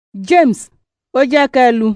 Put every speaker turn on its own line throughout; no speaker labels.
James ó jẹ́ kẹlu.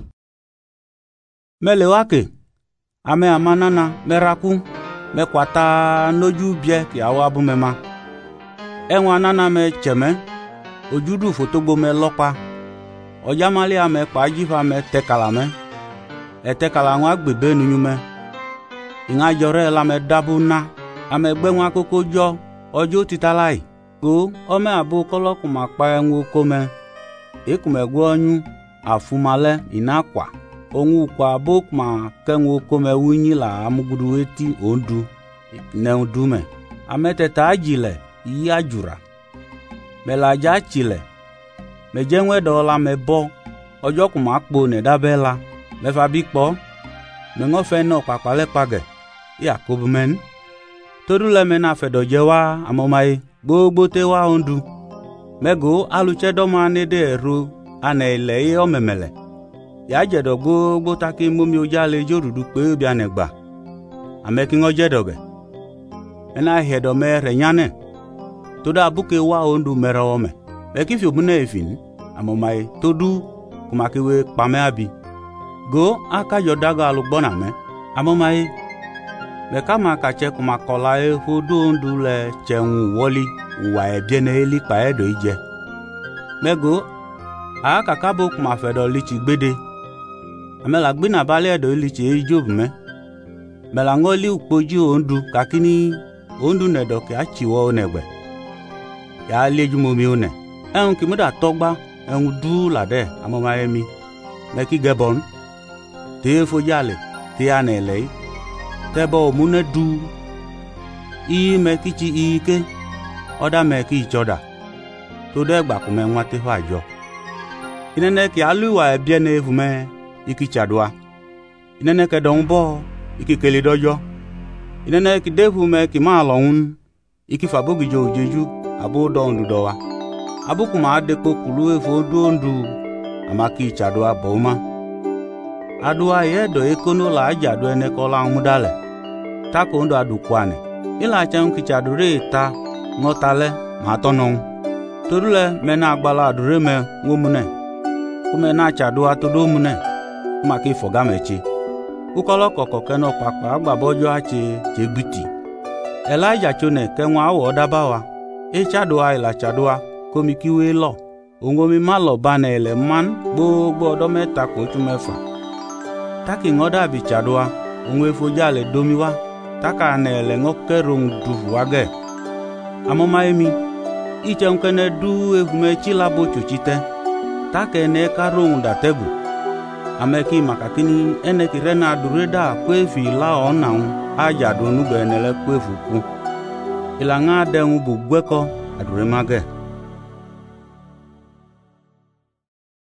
Melewake ame amanana meraku mekwata noju bie ki awa bumema enwa nana me cheme ojudu fotogbo me lopa ojamali ame pajifa me tekala me etekala nwa gbebe nunyume inga jore la me dabuna ame gbenwa kokojo ojo titalai go ome abu kolo kuma pa enwo kome ekume gwanyu afumale inakwa onwu kwa bokma kenwo kome wunyi la amugudu eti ondu ne dume ameteta ajile iya jura melaja chile mejenwe dola mebo ojo kuma kpo ne dabela mefa bikpo mengofe no papale page ya kobumen todule mena fedojewa amomai gbogbo tewa ondu mego aluchedo nede eru anele omemele ya jedo gbogbo taki momi ojale jorudu pe bia negba amekin ojedoge ena hedo me renyane toda buke wa ondu merome mekifi obune efin amomai todu kumakiwe pame abi go aka yodaga alugbona me amomai mekama kache kumakola hodo ondu le chenwu woli uwa ebiene eli pa edo ije mego aka kabo kumafedo lichi gbede amela gbina bale edo lichi ejob me mela ngoli ukpoji ondu kakini ondu nedo ke achiwo onegbe ya lejumomi one ehun kimuda togba ehun du lade amoma emi meki gebon te fojale te anele tebo omune du i mekichi ike oda meki choda to de gba kume nwate fajo inene ki aluwa ebiene evume iki chadwa inene ke donbo iki kele dojo inene ki devume ki malon iki fabogijo ojeju abo dondu dowa abukuma adepo kulu efo dondu amaki chadwa boma adwa yedo ekono la ajado ene kola mudale tako ndo adukwane ila chan ki chadure ta ngotale matonon torule mena agbala adure me ngomune kume na chadwa todomune maki fogamechi ukolo kokoko no papa agbabojo achi jegbiti Elijah chone kenwa awo dabawa chadwa ila chadwa komikiwe lo ongomi malo banele man gbogbo odo meta ko tumefa taki ngoda bi chadwa onwe fojale domiwa taka nele ngokerung duvu wage amoma emi iche nkene du evume chilabo chochite take ne karung dategu ameki makakini eneki rena dureda kwefi la onaun aja do nugbe nele kwefuku ilanga dengu bugweko aduremage